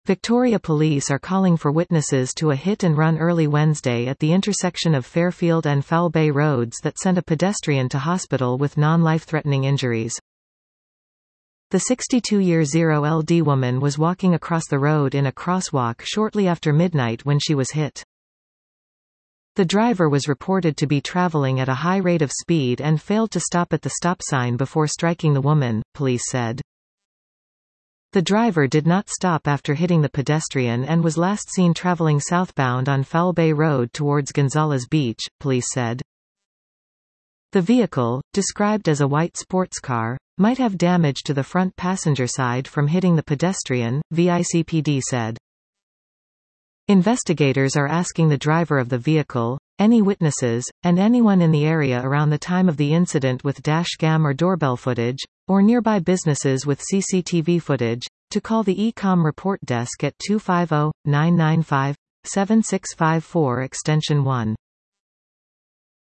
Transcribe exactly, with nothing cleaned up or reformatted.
Victoria Police are calling for witnesses to a hit-and-run early Wednesday at the intersection of Fairfield and Foul Bay roads that sent a pedestrian to hospital with non-life-threatening injuries. The sixty-two-year-old woman was walking across the road in a crosswalk shortly after midnight when she was hit. The driver was reported to be traveling at a high rate of speed and failed to stop at the stop sign before striking the woman, police said. The driver did not stop after hitting the pedestrian and was last seen traveling southbound on Foul Bay Road towards Gonzales Beach, police said. The vehicle, described as a white sports car, might have damage to the front passenger side from hitting the pedestrian, V I C P D said. Investigators are asking the driver of the vehicle, any witnesses, and anyone in the area around the time of the incident with dash cam or doorbell footage, or nearby businesses with C C T V footage, to call the E COM report desk at two five zero, nine nine five, seven six five four extension one.